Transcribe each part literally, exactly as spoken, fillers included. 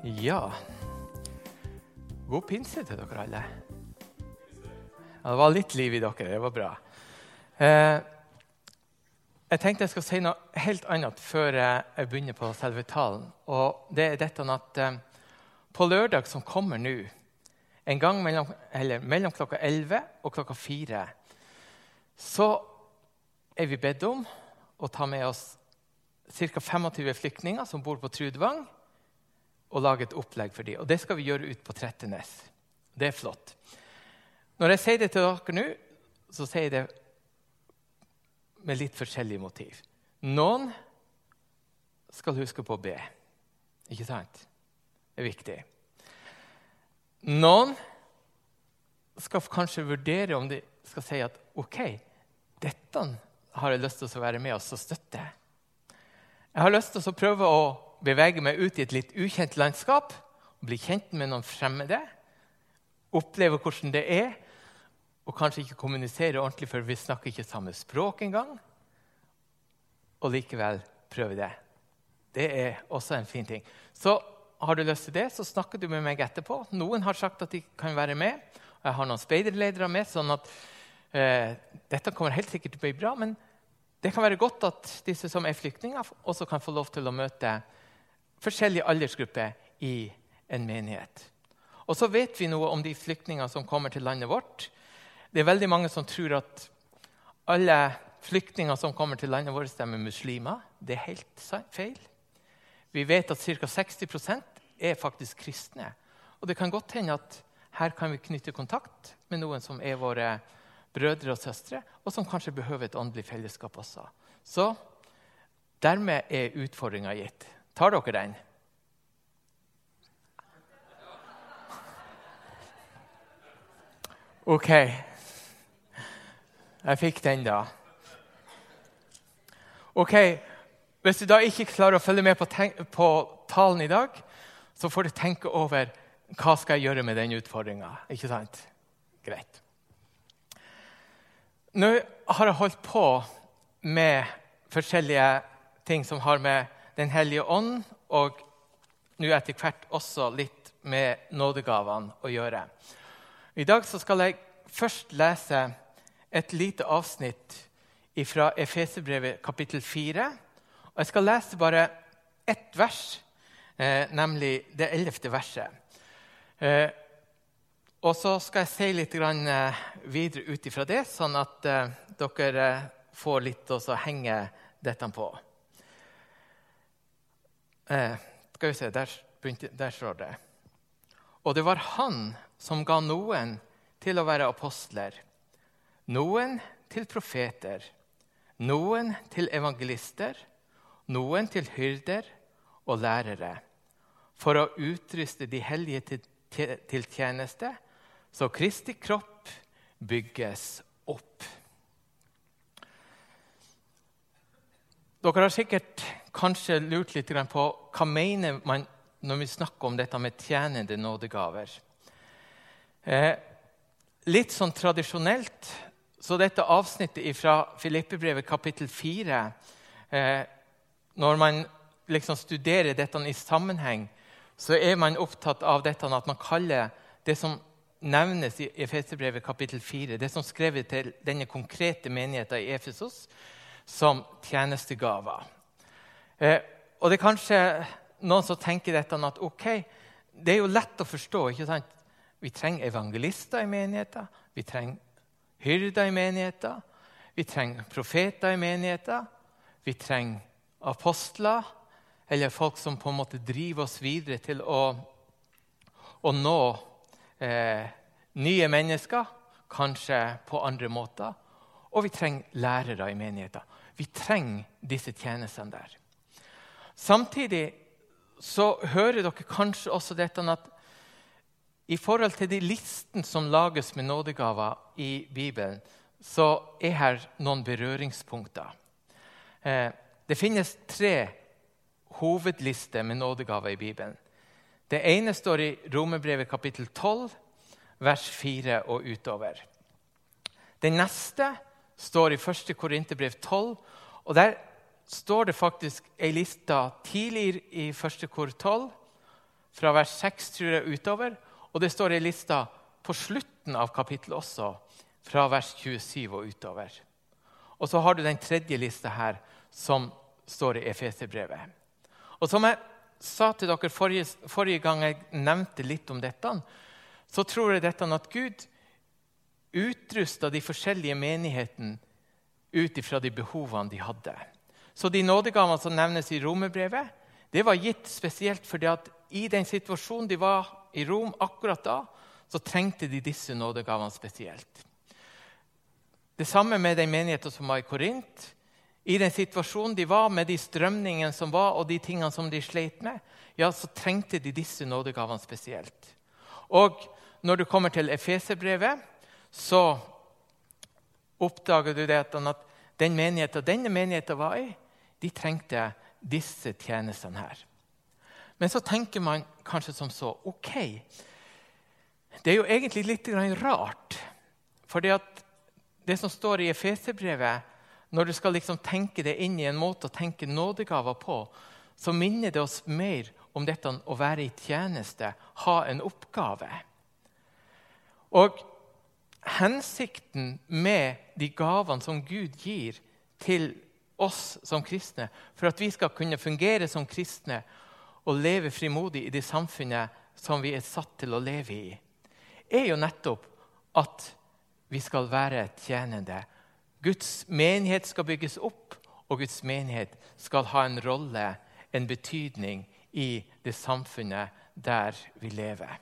Ja, god pinse til dere alle. Ja, det var litt liv i dere, det var bra. Eh, jeg tenkte jeg skal si noe helt annet før jeg begynner på selve talen. Og det er dette at eh, på lørdag som kommer nå, en gang mellom, eller, mellom klokka elleve og klokka fire, så er vi bedt om å ta med oss ca. tjuefem flyktninger som bor på Trudvang, og lage et opplegg for dem. Og det skal vi gjøre ut på Trettenes. Det er flott. Når jeg sier det til dere nå, så sier jeg det med litt forskjellige motiv. Noen skal huske på å be. Ikke sant? Det er viktig. Noen skal kanskje vurdere om de skal si at ok, dette har jeg lyst til å være med oss og støtte. Jeg har lyst til å prøve å bevege meg ut i et litt ukjent landskap, bli kjent med noen fremmede, oppleve hvordan det er, og kanskje ikke kommunisere ordentlig, for vi snakker ikke samme språk engang, og likevel prøve det. Det er også en fin ting. Så har du lyst til det, så snakker du med meg etterpå. Noen har sagt at de kan være med, og jeg har noen speiderledere med, sånn at eh, dette kommer helt sikkert til å bli bra, men det kan være godt at disse som er flyktninger også kan få lov til å møte forskjellige aldersgrupper i en menighet. Og så vet vi noe om de flyktninger som kommer til landet vårt. Det er veldig mange som tror at alle flyktninger som kommer til landet vårt er muslimer. Det er helt feil. Vi vet at ca. seksti prosent er faktisk kristne. Og det kan godt hende at her kan vi knytte kontakt med noen som er våre brødre og søstre, og som kanskje behøver et åndelig fellesskap også. Så dermed er utfordringen gitt. Tar dere den? Ok. Jeg fikk den da. Ok. Hvis du da ikke klarer å følge med på, på talen i dag, så får du tenke over hva skal jeg gjøre med den utfordringen. Ikke sant? Greit. Nå har jeg holdt på med forskjellige ting som har med Den hellige ånd, og nå etter hvert også litt med nådegavene å gjøre. I dag så skal jeg først lese et lite avsnitt fra Efeserbrevet kapittel fire. Og jeg skal lese bare ett vers, eh, nemlig det ellevte verset. Eh, og så skal jeg si litt grann, eh, videre ut ifra det, sånn at eh, dere får litt å henge dette på. Eh, skal vi se, der, der står det. Og det var han som ga noen til å være apostler, noen til profeter, noen til evangelister, noen til hyrder og lærere, for å utruste de hellige til, til, til tjeneste, så Kristi kropp bygges opp. Dere har sikkert kanskje lurt litt på hva mener man når vi snakker om dette med tjenende nådegaver. Eh, litt sånn tradisjonelt, så dette avsnittet fra Filippibrevet kapittel fire, eh, når man liksom studerer dette i sammenheng, så er man opptatt av dette at man kaller det som nevnes i Efeserbrevet kapittel fire, det som skrevet til denne konkrete menigheten i Efesos, som tjenestegaver. Eh, og det er kanskje noen som tenker dette at ok, det er jo lett å forstå, ikke sant? Vi trenger evangelister i menigheten, vi trenger hyrder i menigheten, vi trenger profeter i menigheten, vi trenger apostler, eller folk som på en måte driver oss videre til å, å nå eh, nye mennesker, kanskje på andre måter, og vi trenger lærere i menigheten. Vi trenger disse tjenestene der. Samtidig så hører dere kanskje også dette at i forhold til de listen som lages med nådegaver i Bibelen, så er her noen berøringspunkter. Eh, det finnes tre hovedlister med nådegaver i Bibelen. Det ene står i Romerbrevet kapittel tolv, vers fire og utover. Det neste står i første Korinterbrev tolv, og der står det faktisk en liste tidligere i første kor tolv, fra vers seks tror jeg utover, og det står i lista på slutten av kapittelet også, fra vers tjuesyv og utover. Og så har du den tredje lista her, som står i Efeserbrevet. Og som jeg sa til dere forrige, forrige gang jeg nevnte litt om dette, så tror jeg dette at Gud utrustet de forskjellige menighetene ut ifra de behovene de hadde. Så de nådegavene som nevnes i Romerbrevet, det var gitt spesielt fordi at i den situasjonen de var i Rom akkurat da, så trengte de disse nådegavene spesielt. Det samme med den menigheten som var i Korint. I den situasjonen de var med de strømningene som var, og de tingene som de slet med, ja, så trengte de disse nådegavene spesielt. Og når du kommer til Efeserbrevet, så oppdager du det at den menigheten denne menigheten var i, de trengte disse tjenestene her. Men så tenker man kanskje som så, ok, det er jo egentlig litt rart, for det som står i Efeserbrevet, når du skal liksom tenke det inn i en måte å tenke nådegaver på, så minner det oss mer om dette å være i tjeneste, ha en oppgave. Og hensikten med de gavene som Gud gir til oss som kristne, for at vi skal kunne fungere som kristne og leve frimodig i det samfunnet som vi er satt til å leve i, er jo nettopp at vi skal være tjenende. Guds menighet skal bygges opp, og Guds menighet skal ha en rolle, en betydning i det samfunnet der vi lever.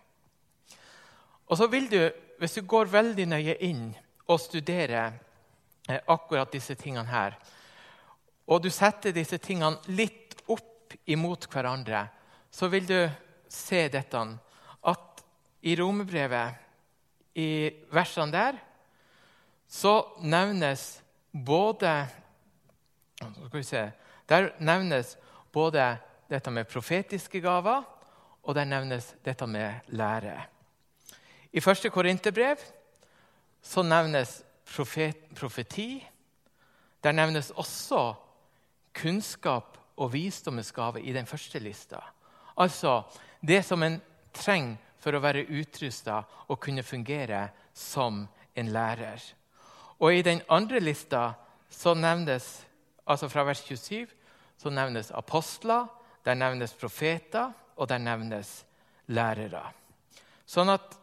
Og så vil du, hvis du går veldig nøye inn og studerer eh, akkurat disse tingene her, og du setter disse tingene litt opp imot hverandre, så vil du se dette, at i Romerbrevet, i versene der, så nevnes både, skal vi se, der nevnes både dette med profetiske gaver, og der nevnes dette med lære. I første Korinterbrev så nevnes profet, profeti. Der nevnes også kunnskap og visdomsgave i den første lista. Altså det som en trenger for å være utrustet og kunne fungere som en lærer. Og i den andre lista så nevnes, altså fra vers tjuesyv, så nevnes apostler, der nevnes profeter, og der nevnes lærere. Sånn at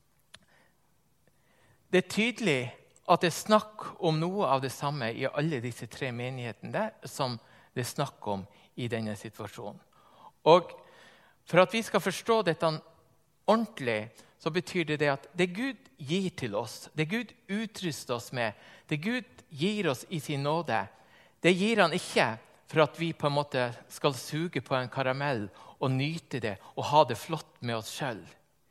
det er tydelig at det er snakk om noe av det samme i alle disse tre menighetene der, som det er snakk om i denne situasjonen. Og for at vi skal forstå dette ordentlig, så betyr det det at det Gud gir til oss, det Gud utruster oss med, det Gud gir oss i sin nåde, det gir han ikke for at vi på en måte skal suge på en karamell og nyte det og ha det flott med oss selv.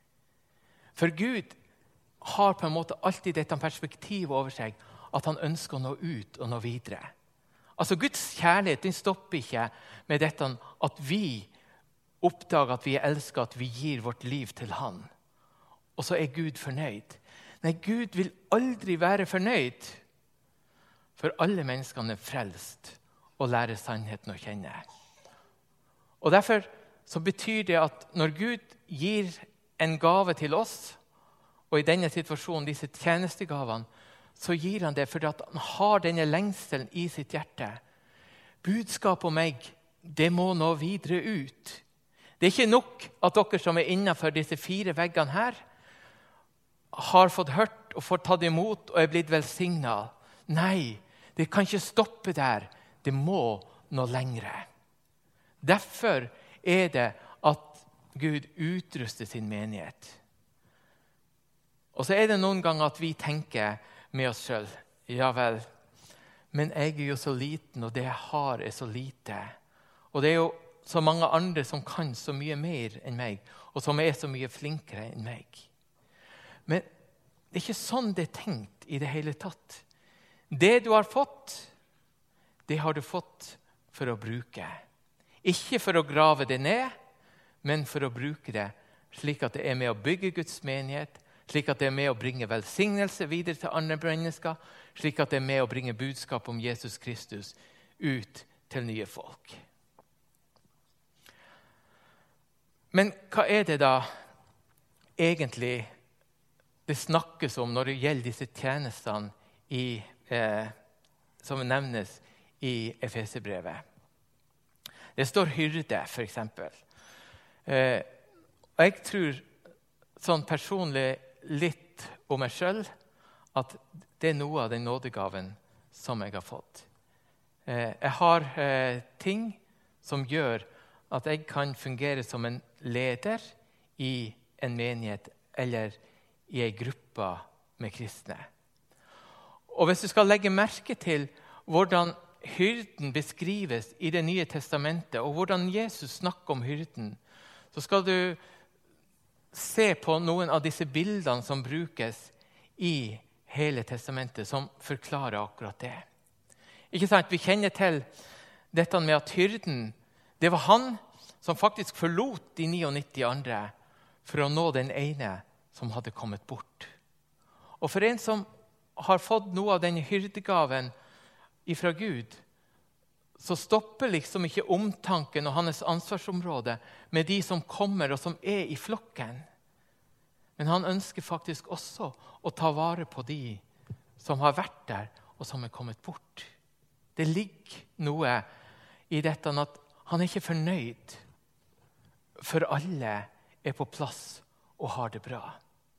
For Gud har på en måte alltid dette perspektivet over seg, at han ønsker å nå ut og nå videre. Altså Guds kjærlighet, den stopper ikke med dette at vi oppdager at vi er elsket, at vi gir vårt liv til han. Og så er Gud fornøyd. Nei, Gud vil aldri være fornøyd, for alle menneskene er frelst og lærer sannheten å kjenne. Og derfor så betyr det at når Gud gir en gave til oss, og i denne situasjonen, disse tjenestegavene, så gir han det fordi at han har denne lengselen i sitt hjerte. Budskapet om meg, det må nå videre ut. Det er ikke nok at dere som er innenfor disse fire veggene her, har fått hørt og fått tatt imot og er blitt velsignet. Nei, det kan ikke stoppe der. Det må nå lengre. Derfor er det at Gud utruster sin menighet. Og så er det noen ganger at vi tenker med oss selv, ja vel, men jeg er jo så liten, og det jeg har er så lite. Og det er jo så mange andre som kan så mye mer enn meg, og som er så mye flinkere enn meg. Men det er ikke sånn det er tenkt i det hele tatt. Det du har fått, det har du fått for å bruke. Ikke for å grave det ned, men for å bruke det slik at det er med å bygge Guds menighet, slik at det er med å bringe velsignelse videre til andre mennesker, slik at det er med å bringe budskap om Jesus Kristus ut til nye folk. Men hva er det da egentlig det snakkes om når det gjelder disse tjenestene i, eh, som nevnes i Efeserbrevet? Det står hyrde, for eksempel. Eh, og jeg tror sånn personlig litt om meg selv, at det er noe av den nådegaven som jeg har fått. Eh, jeg har eh, ting som gjør at jeg kan fungere som en leder i en menighet eller i en gruppe med kristne. Og hvis du skal legge merke til hvordan hyrden beskrives i Det nye testamentet, og hvordan Jesus snakker om hyrden, så skal du se på noen av disse bildene som brukes i hele testamentet, som forklarer akkurat det. Ikke sant? Vi kjenner til dette med at hyrden, det var han som faktisk forlot de niognitti andre for å nå den ene som hadde kommet bort. Og for en som har fått noe av denne hyrdegaven ifra Gud, så stopper liksom ikke omtanken og hans ansvarsområde med de som kommer og som er i flokken. Men han ønsker faktisk også å ta vare på de som har vært der og som er kommet bort. Det ligger noe i dette at han er ikke fornøyd, for alle er på plass og har det bra.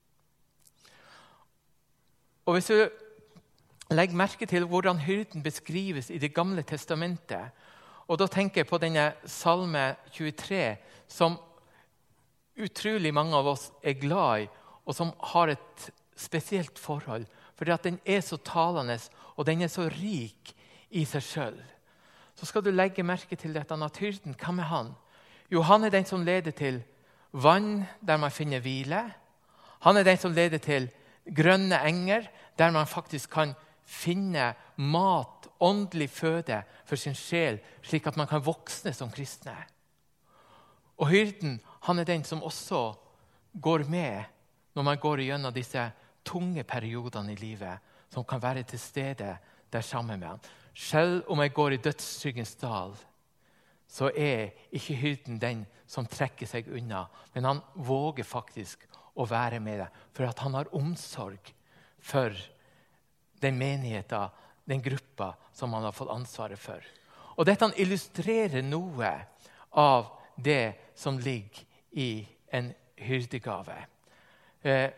Og hvis du legger merke til hvordan hyrden beskrives i Det gamle testamentet, og da tenker jeg på denne salme tjuetre, som utrolig mange av oss er glad i, og som har et spesielt forhold, fordi at den er så talende, og den er så rik i seg selv. Så skal du legge merke til dette, at hyrden, hvem er han? Jo, han er den som leder til vann der man finner hvile. Han er den som leder til grønne enger, der man faktisk kan finne mat, åndelig føde for sin sjel, slik at man kan voksne som kristne. Og hyrden, han er den som også går med når man går gjennom disse tunge periodene i livet, som kan være til stede der sammen med han. Selv om jeg går i dødsskyggens dal, så er ikke hyrden den som trekker seg unna, men han våger faktisk å være med deg, for at han har omsorg for den menigheten, den gruppa som han har fått ansvaret for. Og dette illustrerer noe av det som ligger i en hyrdegave. Eh,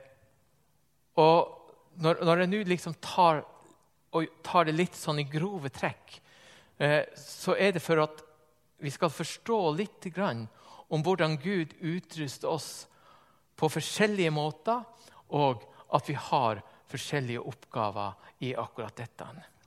og når, når jeg nå liksom tar, og tar det litt sånn i grove trekk, eh, så er det for at vi skal forstå litt grann om hvordan Gud utruster oss på forskjellige måter, og at vi har forskjellige oppgaver i akkurat dette.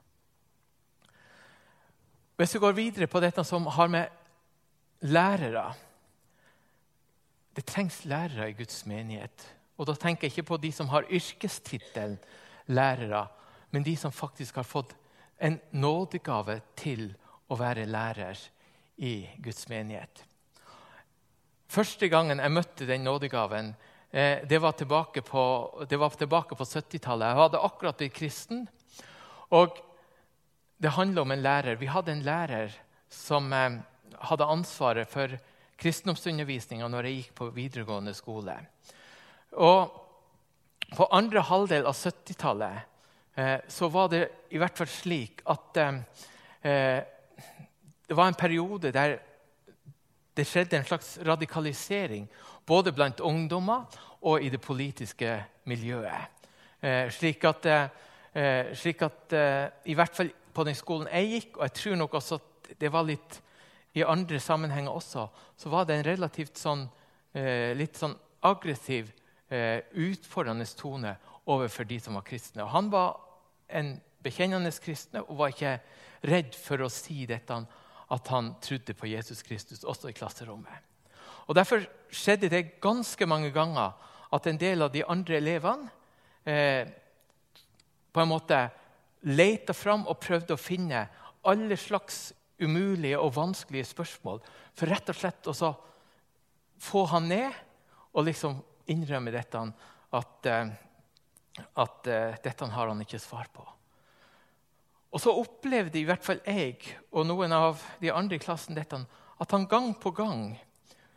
Hvis vi går videre på dette som har med lærere, det trengs lærere i Guds menighet. Og da tenker jeg ikke på de som har yrkestittelen lærere, men de som faktisk har fått en nådegave til å være lærer i Guds menighet. Første gangen jeg møtte den nådegaven, eh, det var tilbake på, det var tilbake på syttitallet. Jeg hadde akkurat blitt kristen, og det handler om en lærer. Vi hadde en lærer som eh, hadde ansvaret for kristendomsundervisningen når jeg gikk på videregående skole. Og på andre halvdel av syttitallet eh, så var det i hvert fall slik at eh, det var en periode der det skjedde en slags radikalisering, både blant ungdommer og i det politiske miljøet. Eh, slik at, eh, slik at eh, i hvert fall på den skolen jeg gikk, og jeg tror nok også at det var litt i andre sammenhenger også, så var det en relativt sånn, eh, litt sånn aggressiv, eh, utfordrende tone overfor de som var kristne. Og han var en bekjennende kristne og var ikke redd for å si dette, at han trodde på Jesus Kristus også i klasserommet. Og derfor skjedde det ganske mange ganger at en del av de andre elevene eh, på en måte lette fram og prøvde å finne alle slags umulige og vanskelige spørsmål, for rett og slett å så få han ned og liksom innrømme dette, at, at uh, dette har han ikke svar på. Og så opplevde i hvert fall jeg og noen av de andre i klassen dette, at han gang på gang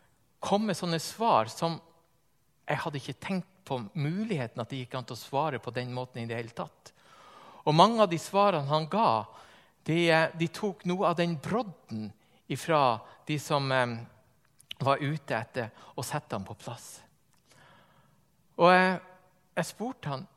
kom med sånne svar som jeg hadde ikke tenkt på muligheten at det gikk an til å svare på den måten i det hele tatt. Og mange av de svarene han ga, de, de tok noe av den brodden ifra de som eh, var ute etter å sette ham på plass. Og jeg, jeg spurte han,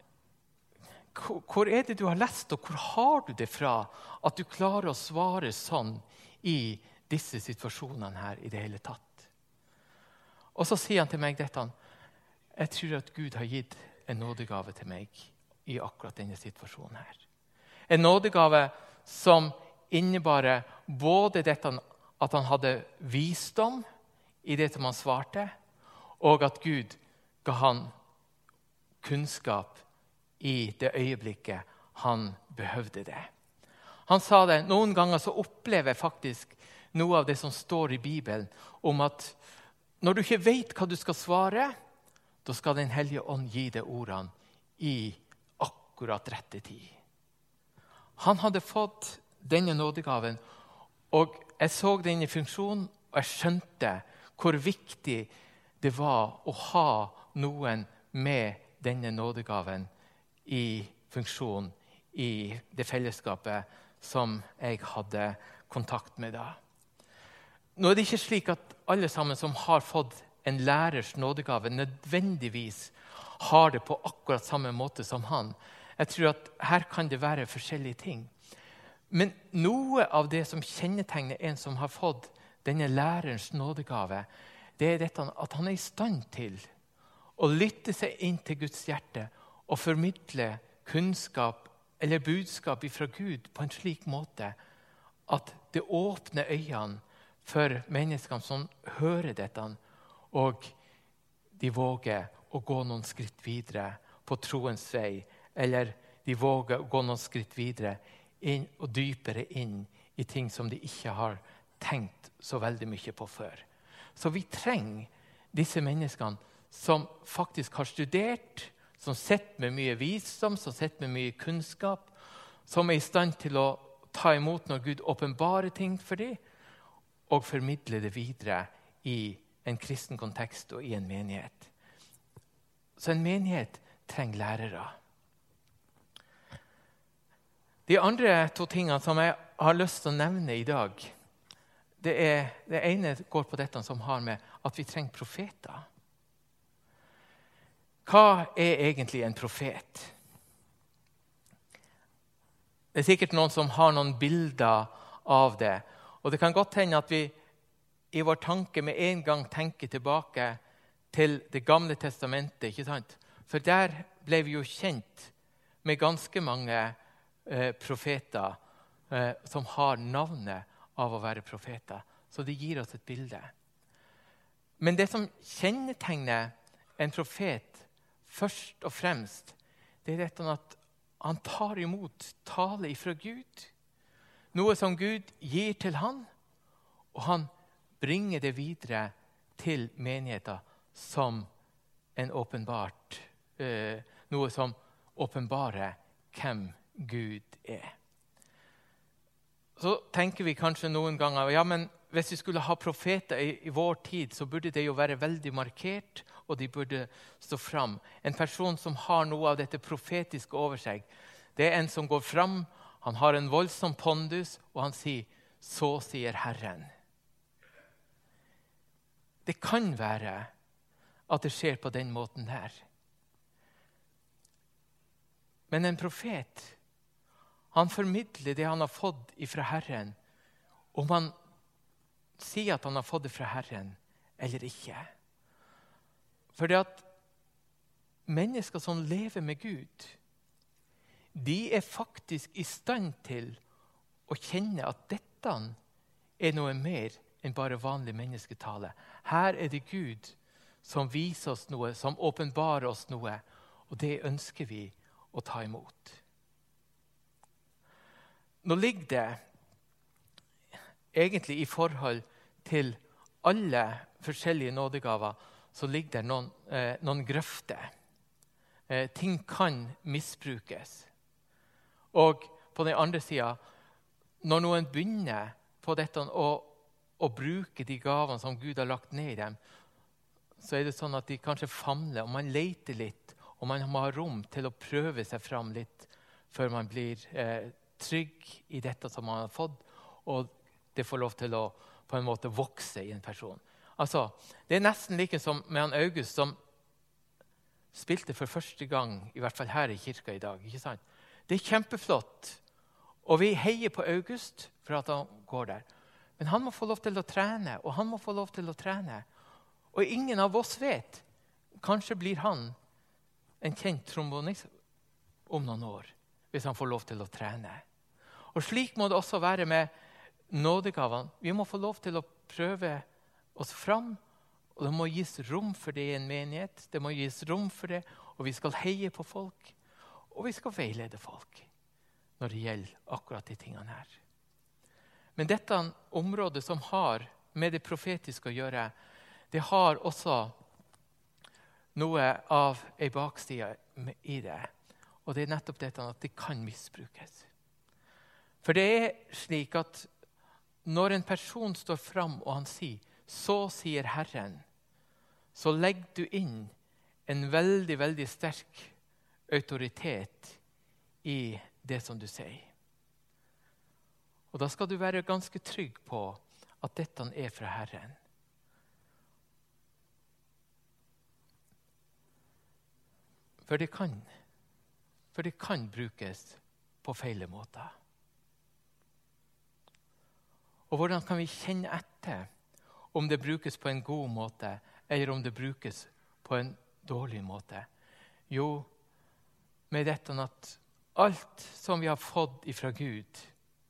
hvor er det du har lest, og hvor har du det fra at du klarer å svare sånn i disse situasjonene her i det hele tatt? Og så sier han til meg dette, jeg tror at Gud har gitt en nådegave til meg i akkurat denne situasjonen her. En nådegave som innebærer både dette at han hadde visdom i det som han svarte, og at Gud ga han kunnskap i det øyeblikket han behøvde det. Han sa det, noen ganger så opplever jeg faktisk noe av det som står i Bibelen, om at når du ikke vet hva du skal svare, da skal den hellige ånd gi deg ordene i akkurat rette tid. Han hadde fått denne nådegaven, og jeg så den i funksjon, og jeg skjønte hvor viktig det var å ha noen med denne nådegaven i funksjon i det fellesskapet som jeg hadde kontakt med da. Nå er det ikke slik at alle sammen som har fått en lærers nådegave nødvendigvis har det på akkurat samme måte som han. Jeg tror at her kan det være forskjellige ting. Men noe av det som kjennetegner en som har fått denne lærerens nådegave, det er dette at han er i stand til å lytte seg inn til Guds hjerte og formidle kunnskap eller budskap fra Gud på en slik måte at det åpner øynene for menneskene som hører dette, og de våger å gå noen skritt videre på troens vei, eller de våger å gå noen skritt videre inn og dypere inn i ting som de ikke har tenkt så veldig mye på før. Så vi trenger disse menneskene som faktisk har studert, som sitter med mye visdom, som sitter med mye kunnskap, som er i stand til å ta imot når Gud åpenbarer ting for dem, og formidle det videre i en kristen kontekst og i en menighet. Så en menighet trenger lærere. De andre to tingene som jeg har lyst til å nevne i dag, det, er, det ene går på dette som har med at vi trenger profeter. Hva er egentlig en profet? Det er sikkert noen som har noen bilder av det. Og det kan godt hende at vi i vår tanke med en gang tenker tilbake til det gamle testamentet, ikke sant? For der ble vi jo kjent med ganske mange eh, profeter eh, som har navnet av å være profeter. Så det gir oss et bilde. Men det som kjennetegner en profet først og fremst, det er dette at han tar imot tale fra Gud. Noe som Gud gir til han, og han bringer det videre til menigheten som en åpenbart, eh, noe som åpenbarer hvem Gud er. Så tenker vi kanskje noen ganger, ja, men hvis vi skulle ha profeter i, i vår tid, så burde det jo være veldig markert, og de burde stå fram. En person som har noe av dette profetiske over seg, det er en som går fram, han har en voldsom pondus, og han sier, så sier Herren. Det kan være at det skjer på den måten her. Men en profet, han formidler det han har fått fra Herren, om han sier at han har fått det fra Herren, eller ikke. For det at mennesker som lever med Gud, de er faktisk i stand til å kjenne at dette er noe mer enn bare vanlig mennesketale. Her er det Gud som viser oss noe, som åpenbarer oss noe, og det ønsker vi å ta imot. Nå ligger det egentlig i forhold til alle forskjellige nådegaver, så ligger det noen, eh, noen grøfter. Eh, ting kan misbrukes. Og på den andre siden, når noen begynner på dette å, å bruke de gavene som Gud har lagt ned i dem, så er det sånn at de kanskje famler, og man leter litt, og man må ha rom til å prøve seg fram litt, før man blir eh, trygg i dette som man har fått, og det får lov til å på en måte vokse i en person. Altså, det er nesten like som med han August, som spilte for første gang, i hvert fall her i kirka i dag, ikke sant? Det er kjempeflott, og vi heier på August for at han går der. Men han må få lov til å trene, og han må få lov til å trene. Og ingen av oss vet, kanskje blir han en kjent trombonist om noen år, hvis han får lov til å trene. Og slik må det også være med nådegavene. Vi må få lov til å prøve oss fram, og det må gis rom for det i en menighet. Det må gis rom for det, og vi skal heie på folk, og vi skal veilede folk når det gjelder akkurat de tingene her. Men dette området som har med det profetiske å gjøre, det har også noe av en bakside i det. Og det er nettopp dette at det kan misbrukes. For det er slik at når en person står fram og han sier, så sier Herren, så legger du inn en veldig, veldig sterk autoritet i det som du sier. Og da skal du være ganske trygg på at dette er fra Herren. For det kan, for det kan brukes på feile måter. Og hvordan kan vi kjenne etter om det brukes på en god måte, eller om det brukes på en dårlig måte? Jo, med dette at alt som vi har fått ifra Gud,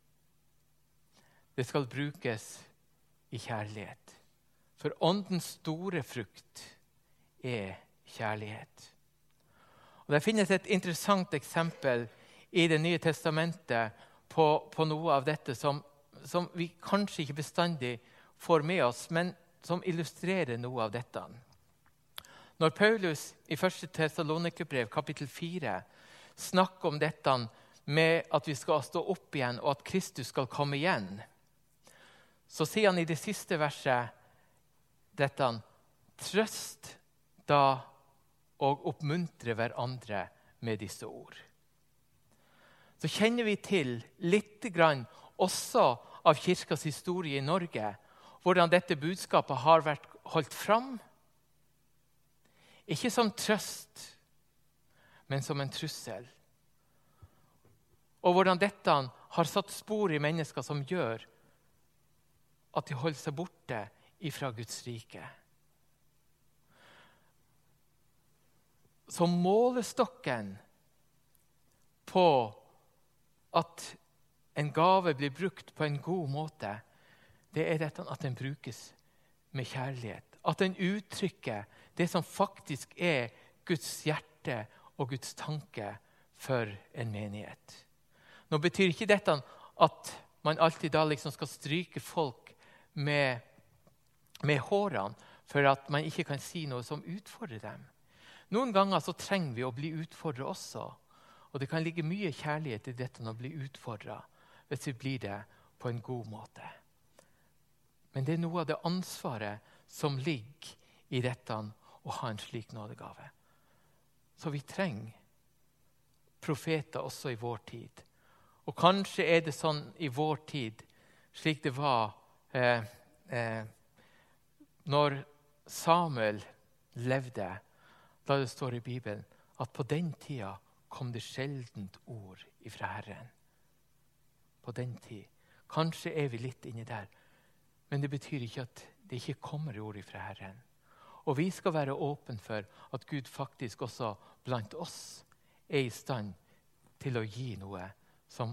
det skal brukes i kjærlighet. For åndens store frukt er kjærlighet. Og det finnes et interessant eksempel i Det nye testamentet på, på noe av dette som, som vi kanskje ikke bestandig får med oss, men som illustrerer noe av dette. Når Paulus i første Tessalonikerbrev, kapittel fire, snakker om dette med at vi skal stå opp igjen, og at Kristus skal komme igjen, så sier han i det siste verset dette: trøst da og oppmuntre hverandre med disse ord. Så kjenner vi til litt grann også av kirkas historie i Norge, hvordan dette budskapet har vært holdt fram. Ikke som trøst, men som en trussel. Og hvordan dette har satt spor i mennesker som gjør at de holder seg borte ifra Guds rike. Så målestokken på at en gave blir brukt på en god måte, det er dette at den brukes med kjærlighet. At den uttrykker det som faktisk er Guds hjerte og Guds tanke for en menighet. Nå betyr ikke dette at man alltid da liksom skal stryke folk med, med hårene, for at man ikke kan si noe som utfordrer dem. Noen ganger så trenger vi å bli utfordret også, og det kan ligge mye kjærlighet i dette å bli utfordret, hvis vi blir det på en god måte. Men det er noe av det ansvaret som ligger i dette å ha en slik nådegave. Så vi trenger profeter også i vår tid. Og kanskje er det sånn i vår tid, slik det var eh, eh, når Samuel levde, da det står i Bibelen, at på den tida kom det sjeldent ord ifra Herren. På den tid. Kanskje er vi litt inne der, men det betyr ikke at det ikke kommer ord ifra Herren. Og vi skal være åpne for at Gud faktisk også blant oss er i stand til å gi noe som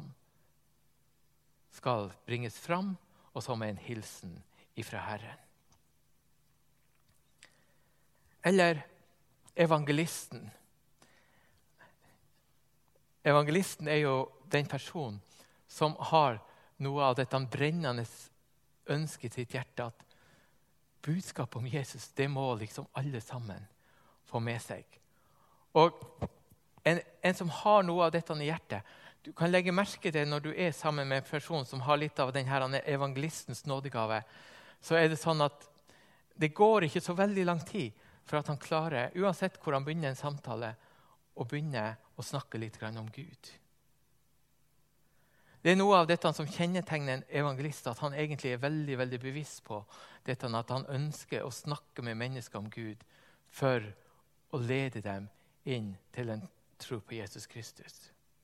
skal bringes fram, og som er en hilsen ifra Herren. Eller evangelisten. Evangelisten er jo den personen som har noe av dette brennende ønsket i sitt hjerte, at budskapet om Jesus, det må liksom alle sammen få med seg. Og en, en som har noe av dette i hjertet, du kan legge merke til når du er sammen med en person som har litt av denne evangelistens nådegave, så er det sånn at det går ikke så veldig lang tid, for at han klarer, uansett hvor han begynner en samtale, å begynne å snakke litt grann om Gud. Det er noe av dette som kjennetegner en evangelist, at han egentlig er veldig, veldig bevisst på dette, at han ønsker å snakke med mennesker om Gud for å lede dem inn til en tro på Jesus Kristus.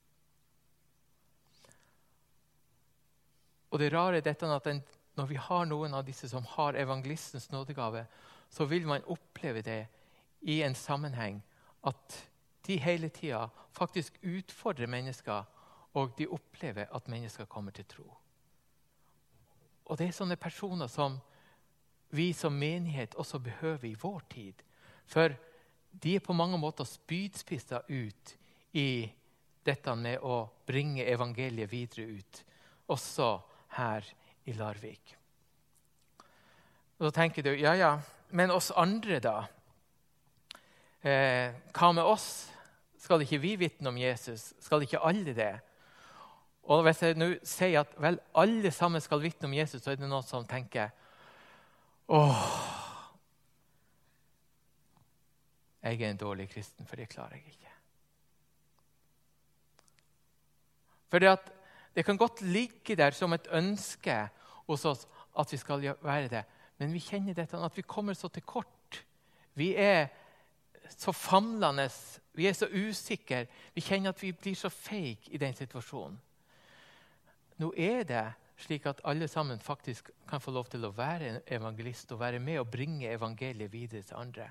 Og det rare er dette at en, når vi har noen av disse som har evangelistens nådegave, så vil man oppleve det i en sammenheng at de hele tiden faktisk utfordrer mennesker, og de opplever at mennesker kommer til tro. Og det er sånne personer som vi som menighet også behøver i vår tid. For de er på mange måter spydspisser ut i dette med å bringe evangeliet videre ut. Også her i Larvik. Og da tenker du, ja, ja, men oss andre da? Eh, hva med oss? Skal ikke vi vitne om Jesus? Skal ikke alle det? Og hvis jeg nå sier at vel, alle sammen skal vitne om Jesus, så er det noen som tenker, åh, jeg er en dårlig kristen, for det klarer jeg ikke. For det, at, det kan godt ligge der som et ønske hos oss at vi skal være det, men vi kjenner dette, at vi kommer så til kort. Vi er så famlende, vi er så usikre, vi kjenner at vi blir så feig i den situasjonen. Nå er det slik at alle sammen faktisk kan få lov til å være en evangelist og være med og bringe evangeliet videre til andre.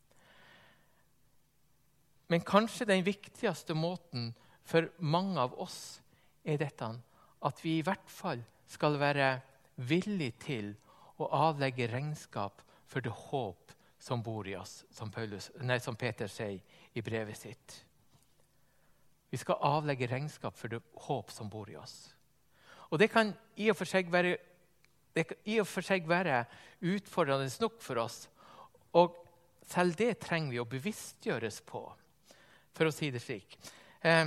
Men kanskje den viktigste måten for mange av oss er dette, at vi i hvert fall skal være villige til å avlegge regnskap for det håp som bor i oss, som, Paulus, nei, som Peter sier i brevet sitt. Vi skal avlegge regnskap for det håp som bor i oss. Og det kan i og for seg være, det kan i og for seg være utfordrende nok for oss. Og selv det trenger vi å bevisstgjøres på, for å si det slik. Eh,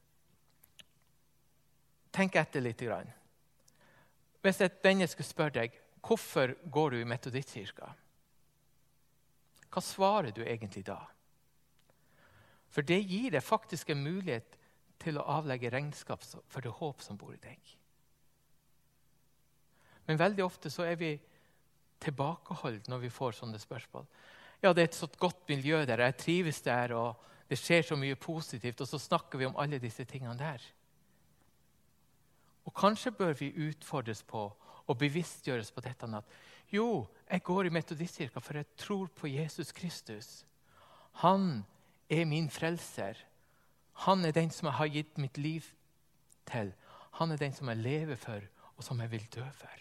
tenk etter litt grann. Hvis et menneske spør deg, hvorfor går du i metodistkirka? Hva svarer du egentlig da? For det gir deg faktisk en mulighet til å avlegge regnskap for det håp som bor i deg. Men veldig ofte så er vi tilbakeholdt når vi får sånne spørsmål. Ja, det er et så godt miljø der, jeg trives der, og det skjer så mye positivt, og så snakker vi om alle disse tingene der. Og kanskje bør vi utfordres på og bevisstgjøres på dette at jo, jeg går i metodistkirka for jeg tror på Jesus Kristus. Han er min frelser. Han er den som jeg har gitt mitt liv til. Han er den som jeg lever for, og som jeg vil dø for.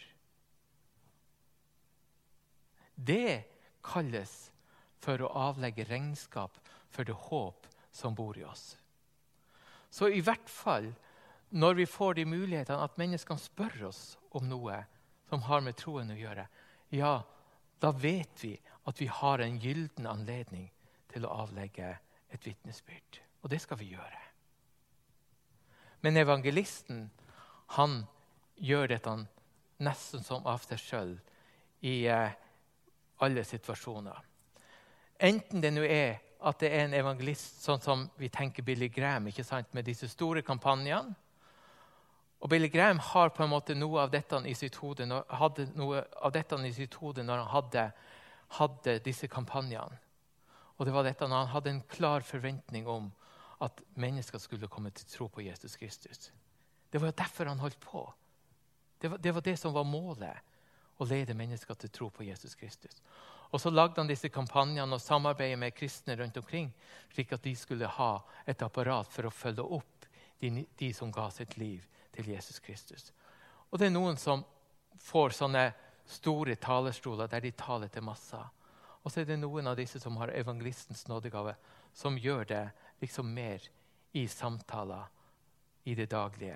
Det kalles for å avlegge regnskap for det håp som bor i oss. Så i hvert fall når vi får de mulighetene at menneskene spør oss om noe som har med troen å gjøre, ja, da vet vi at vi har en gylden anledning til å avlegge et vitnesbyrd. Og det skal vi gjøre. Men evangelisten, han gjør dette nesten som av seg selv i eh, alle situasjoner. Enten det nå er at det er en evangelist sånn som vi tenker Billy Graham, ikke sant, med disse store kampanjene. Og Billy Graham har på en måte noe av dette i sitt hode, når, hadde noe av dette i sitt hode når han hadde, hadde disse kampanjene. Og det var dette når han hadde en klar forventning om at mennesker skulle komme til tro på Jesus Kristus. Det var derfor han holdt på. Det var, det var det som var målet, å lede mennesker til tro på Jesus Kristus. Og så lagde han disse kampanjene og samarbeidet med kristne rundt omkring, slik at de skulle ha et apparat for å følge opp de, de som ga sitt liv til Jesus Kristus. Og det er noen som får sånne store talerstoler der de taler til masser. Og så er det noen av disse som har evangelistens nådegave, som gjør det liksom mer i samtaler i det daglige.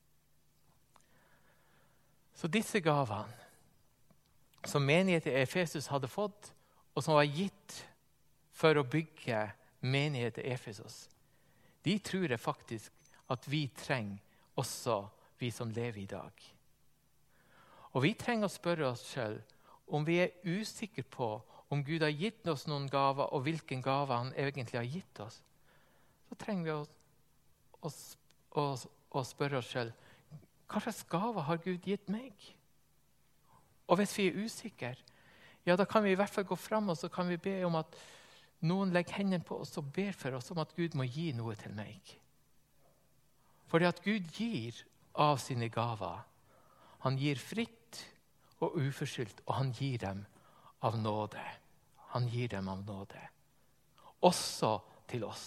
Så disse gavene som menigheten i Efesus hadde fått, og som var gitt for å bygge menigheten i Efesus, de tror jeg faktisk at vi trenger også vi som lever i dag. Og vi trenger å spørre oss selv om vi er usikre på om Gud har gitt oss noen gaver, og hvilken gave han egentlig har gitt oss, så trenger vi å, å, å, å spørre oss selv, hva slags gave har Gud gitt meg? Og hvis vi er usikre, ja, da kan vi i hvert fall gå frem, og så kan vi be om at noen legger hendene på oss og ber for oss om at Gud må gi noe til meg. Fordi at Gud gir av sine gaver. Han gir fritt og uforskyldt, og han gir dem av nåde. Han gir dem av nåde. Også til oss.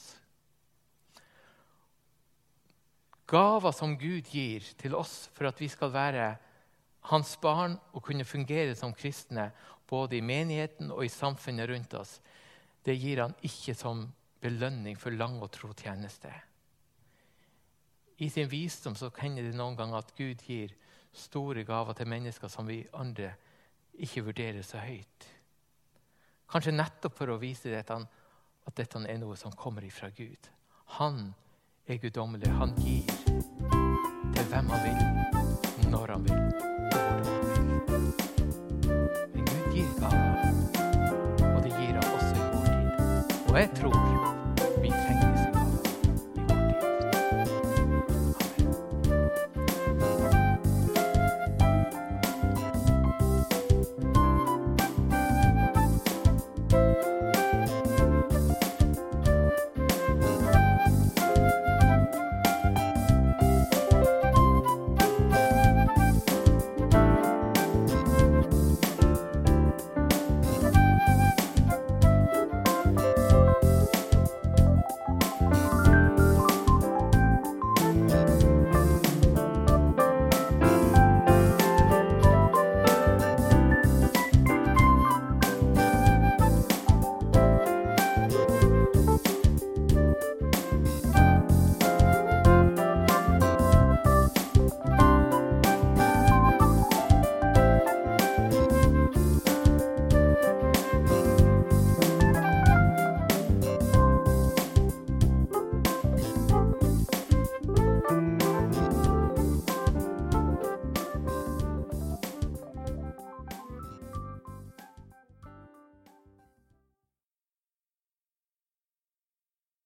Gaver som Gud gir til oss for at vi skal være hans barn og kunne fungere som kristne, både i menigheten og i samfunnet rundt oss, det gir han ikke som belønning for lang og tro tjeneste. I sin visdom så hender det noen ganger at Gud gir store gaver til mennesker som vi andre ikke vurderer så høyt. Kanskje nettopp for å vise dette, at dette er noe som kommer ifra Gud. Han er guddommelig. Han gir til hvem han vil, når han vil.